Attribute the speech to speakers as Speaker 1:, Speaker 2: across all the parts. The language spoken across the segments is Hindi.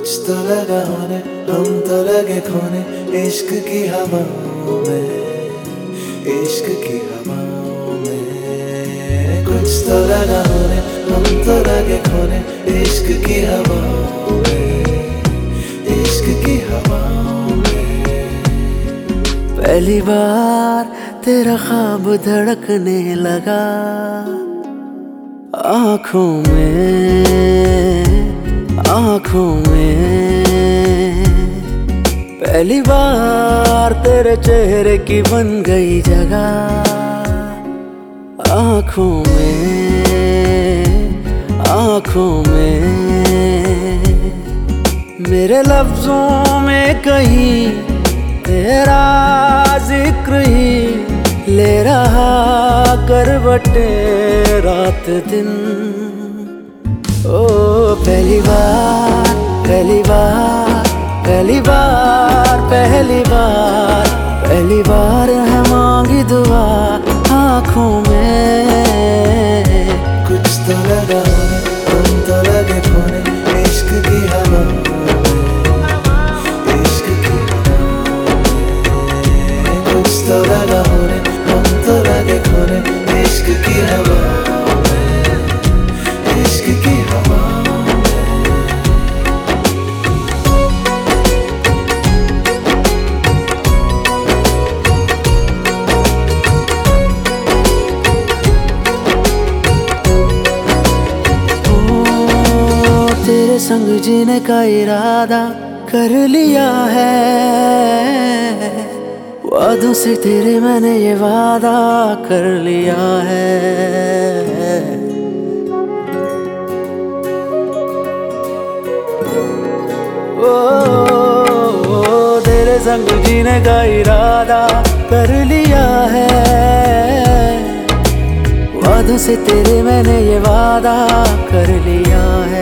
Speaker 1: तो लगा होने, हम तो लगे खोने इश्क की हवाओं में, इश्क की हवाओं में। कुछ तो लगा होने, हम तो लगे खोने इश्क की हवाओं में, इश्क की हवाओं में।
Speaker 2: पहली बार तेरा ख्वाब धड़कने लगा आँखों में, पहली बार तेरे चेहरे की बन गई जगह आँखों में। मेरे लफ्जों में कहीं तेरा जिक्र ही ले रहा करवटे रात दिन। ओ पहली बार पहली बार पहली बार पहली बार पहली बार है मांगी दुआ आँखों में।
Speaker 1: कुछ तो लगा होने, हम तो लगे खोने इश्क की हवाओं में, इश्क की हवाओं में। कुछ तो लगा होने, हम तो लगे खोने इश्क की हवाओं में, इश्क की हवाओं में।
Speaker 2: तेरे संग जीने का इरादा कर लिया है, वादों से तेरे मैंने ये वादा कर लिया है। ओ तेरे संग जीने का इरादा कर लिया है, वादों से तेरे मैंने ये वादा कर लिया है।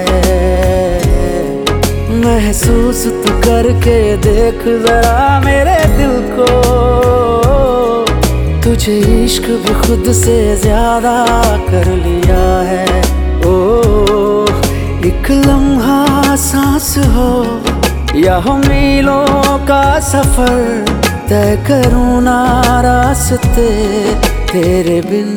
Speaker 2: महसूस तू करके देख जरा मेरे दिल को, तुझे इश्क भी खुद से ज्यादा कर लिया है। ओ एक लम्हा सांस हो या हो मीलों का सफर, तय करूँ ना रास्ते तेरे बिन।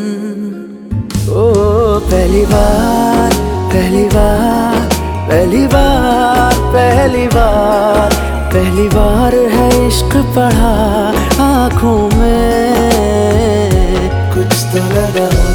Speaker 2: ओ पहली बार पहली बार पहली बार पहली बार पहली बार है इश्क पढ़ा आँखों में।
Speaker 1: कुछ तो लगा